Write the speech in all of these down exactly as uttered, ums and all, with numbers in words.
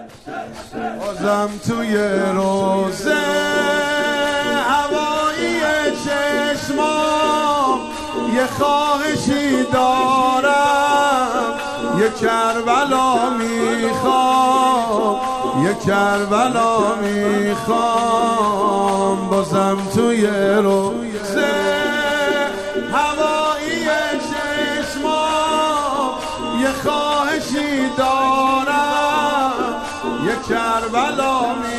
بازم توی روزه هوایی چشمام یه خواهشی دارم، یه کربلا میخوام، یه کربلا میخوام. بازم توی روزه هوایی چشمام یه خواهشی دارم، یه کربلا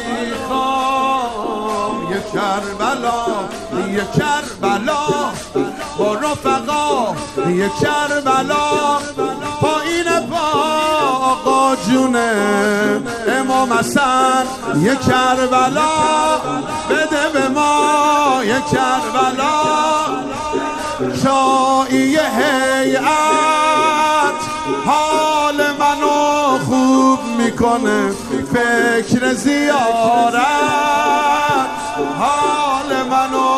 میخوام، یه کربلا، یه کربلا با رفقا، یه کربلا پایین پا آقا جونه امام حسن، یه کربلا بده به ما، یه کربلا شایی هیئت حال منو خوب میکنه، فکر زیارت حال منو،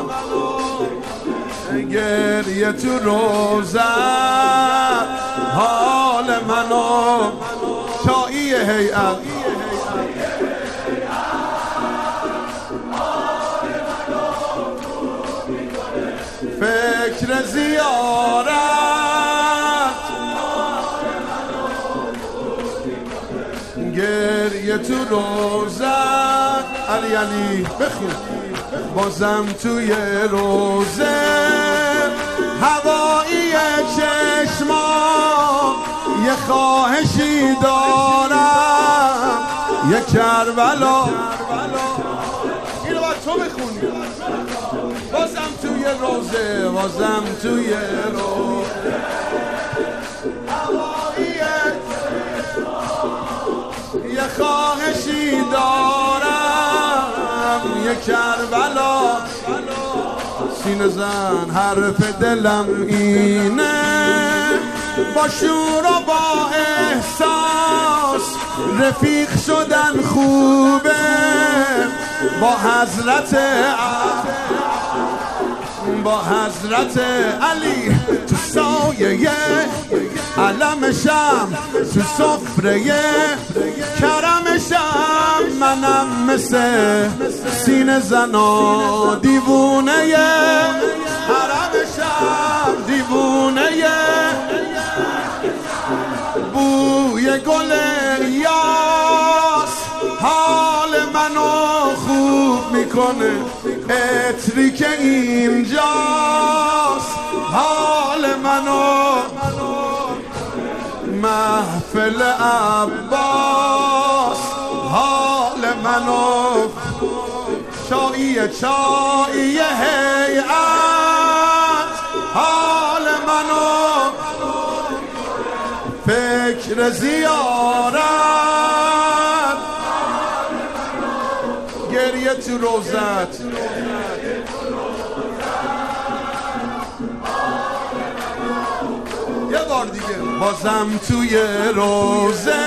گریه تو روزت حال منو، شایی هیئت فکر زیارت گریه تو روزت. علی علی بخون. بازم توی روزه هوایی چشمام یه خواهشی دارم، یه کربلا. اینو باید تو بخونی. بازم توی روزه، بازم توی روزه هوایی یه خواهشی دارم، یه کربلا. سینه زن حرف دلم اینه، با شور و با احساس رفیق شدن خوبه، با حضرت با حضرت علی تو سایه علمشم، تو سفره کرمشم، منم مثل سینه زنا دیوونه حرمشم، دیوونه بوی گل یاس حال منو خوب میکنه، عطری که اینجاست حال منو، محفل عباس حال منو، شایی چایی هیئت حال منو، فکر زیارت گریه تو روزت. یه بار دیگه. بازم توی روزه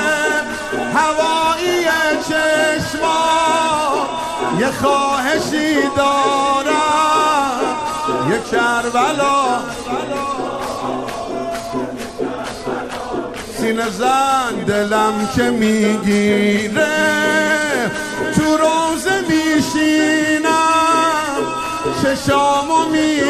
هوایی چشما یه خواهشی دارم، یه کربلا. سینه زن دلم که میگیره، تو روزه میشینم، چشامو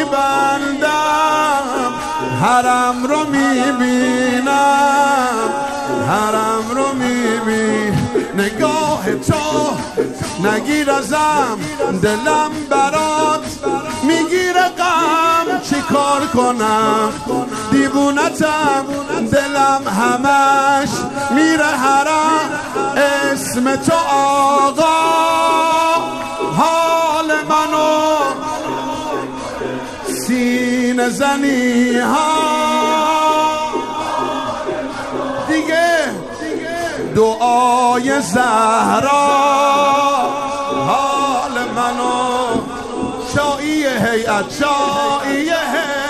میبندم، حرم رو میبینم، حرم رو میبینم. نگاه تو نگیر ازم، دلم برات میگیره غم، چی کار کنم دیوونتم، دلم همش میره حرم، اسم تو آقا حال منو، سینه زنی ها دیگه، دعای زهرا حال منو، شایی هیئت، شایی هیئت